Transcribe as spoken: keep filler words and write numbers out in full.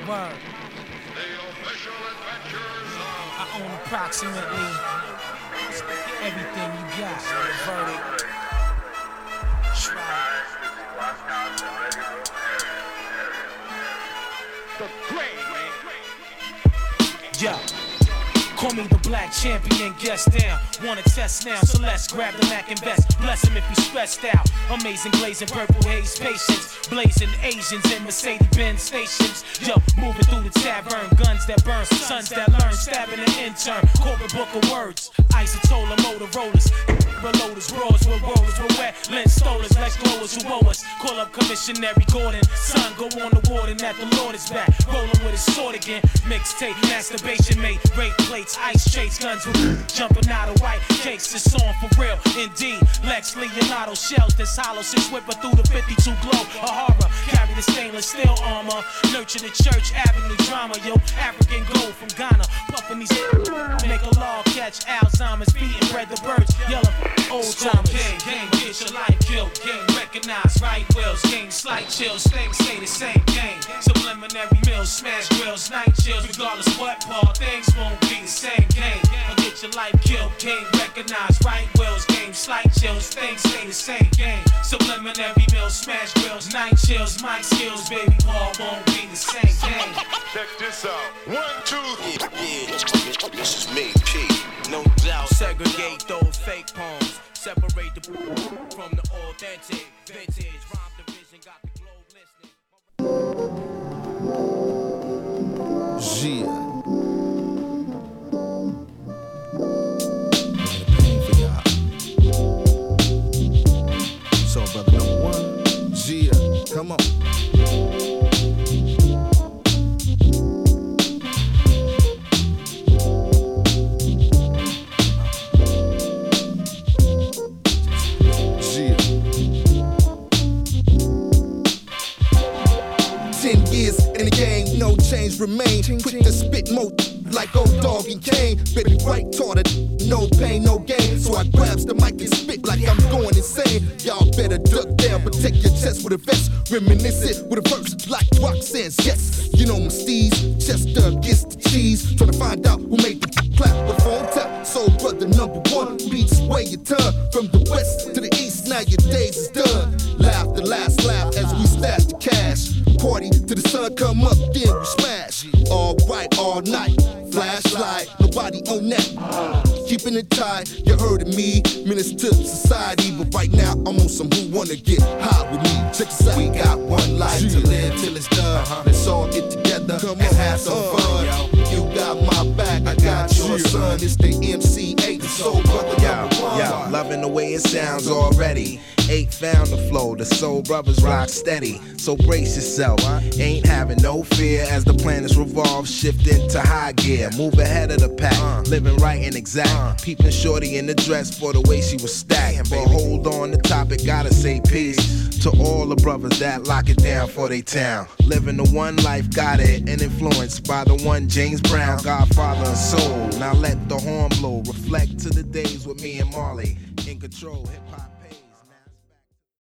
Word. The official adventures of I own approximately everything you got. Verdict. Try. the great. Yeah. Call me the black champion, guest down. Wanna test now, so let's grab the Mac and vest. Bless him if he's stressed out. Amazing glazing, purple haze patience. Blazing Asians in Mercedes-Benz stations. Yo, moving through the tavern. Guns that burn, sons that learn. Stabbing an intern, corporate book of words. Isotola, Motorola's. Reloaders, bros with rollers, with wet lens stolers, legs glowers who owe us. Call up Commissionary Gordon. Son, go on the warden that the Lord is back. Rolling with his sword again. Mixtape, masturbation mate, rape plates, ice chase, guns with jumping out of white cakes. It's on for real, indeed. Lex Leonardo shells this hollow, six whipper through the fifty-two glow. A horror, carry the stainless steel armor. Nurture the church avenue drama, yo. African gold from Ghana, puffing these. Make a law, catch Alzheimer's, beating bread the birds, yellow. Old time game, game, get your life killed. Game recognize right wills, game slight chills. Things stay the same game. Subliminary meals, smash grills, night chills. Regardless what Paul, things won't be the same game. Or get your life killed. Game recognize right wills, game slight chills. Things stay the same game. Subliminary meals, smash grills, night chills. Mic skills, baby Paul won't be the same game. Check this out. One, two, three. Yeah, yeah, this is me, P. No doubt. Segregate those fake poems. Separate the from the authentic. Vintage rhyme division got the globe listening. Yeah. Pain for y'all. So, brother number one. Yeah. Come on. No change remain. Quick to spit more like old dog and cane. Baby right taught it, no pain, no gain. So I grabs the mic and spit like I'm going insane. Y'all better duck down, protect your chest with a vest. Reminiscent with a verse like Roxanne's. Yes, you know my steez, Chester gets the cheese. Trying to find out who made the clap with phone tap. So brother number one, beats way you turn. From the west to the east, now your days is done. Laugh the last laugh as we stash the cash. Party till the sun come up, then we smash. All right, all night, flashlight, nobody on that. Keeping it tight, you heard of me, minister to society. But right now, I'm on some who wanna get high with me. Check this out. We got one life to live till it's done. Uh-huh. Let's all get together come and on, have some uh, fun. Yo. You got my back, I got your son. It's the M C eight, the soul brother number one. Yo, loving the way it sounds already. Eight found the flow, the soul brothers rock steady. So brace yourself, ain't having no fear as the planets revolve, shifting to high gear. Move ahead of the pack, living right and exact. Peeping shorty in the dress for the way she was stacked. But hold on, the topic gotta say peace to all the brothers that lock it down for they town. Living the one life, got it, and influenced by the one James Brown, Godfather and soul. Now let the horn blow, reflect to the days with me and Marley. In control, hip hop.